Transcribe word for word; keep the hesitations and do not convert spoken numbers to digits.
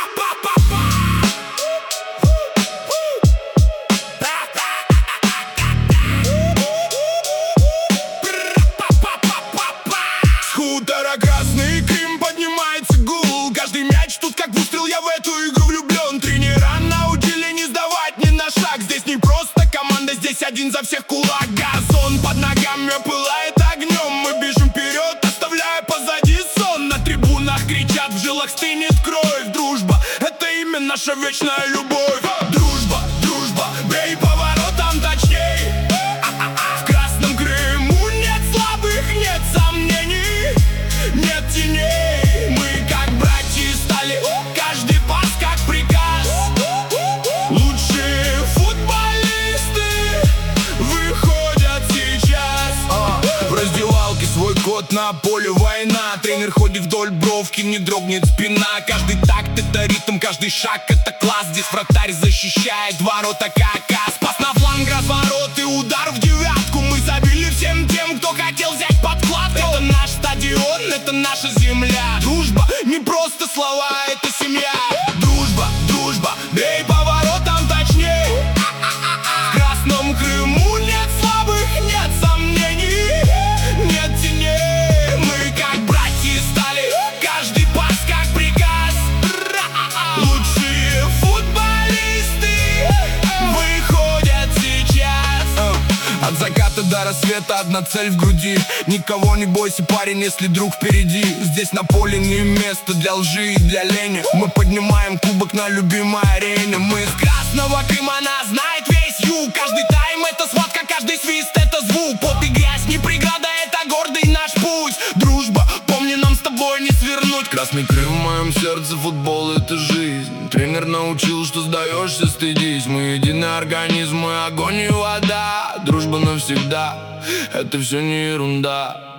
С хутора Красный Крым поднимается гул. Каждый мяч тут как выстрел, я в эту игру влюблен. Тренера научили не сдавать ни на шаг. Здесь не просто команда, здесь один за всех кулак. Газон под ногами пылает огнем. Мы бежим вперед, оставляя позади сон. На трибунах кричат, в жилах стынет кровь. Дружба — это имя, наша вечная любовь. Дружба, дружба, бей поворотом точней. В Красном Крыму нет слабых, нет сомнений, нет теней. Мы как братья стали, каждый пас как приказ. Лучшие футболисты выходят сейчас. а, В раздевалке свой кот, на поле война. Тренер ходит вдоль бровки, не дрогнет спина. Каждый такт — это ритм, каждый шаг — это класс. Здесь вратарь защищает ворота как ас. Пас на фланг, разворот и удар в девятку. Мы забили всем тем, кто хотел взять подкладку. Это наш стадион, это наша земля. Дружба — не просто слова, это семья. Дружба, дружба, бей поворотом точней. В Красном Крыму нет слабых, нет сомнений, нет теней. Мы как братья стали, каждый пас как приказ. Лучшие футболисты выходят сейчас. От заката до рассвета одна цель в груди. Никого не бойся, парень, если друг впереди. Здесь на поле не место для лжи и для лени. Мы поднимаем кубок на любимой арене. Мы с Красного Крыма, нас знает весь юг. Каждый тайм — это схватка, каждый свист — это звук. Пот и грязь не преграда, это гордый наш путь. Дружба, помни, нам с тобой не свернуть. Красный Крым в моем сердце, футбол — это жизнь. Тренер научил, что сдаешься, стыдись. Мы единый организм, мы огонь и вода. Дружба навсегда, это все не ерунда.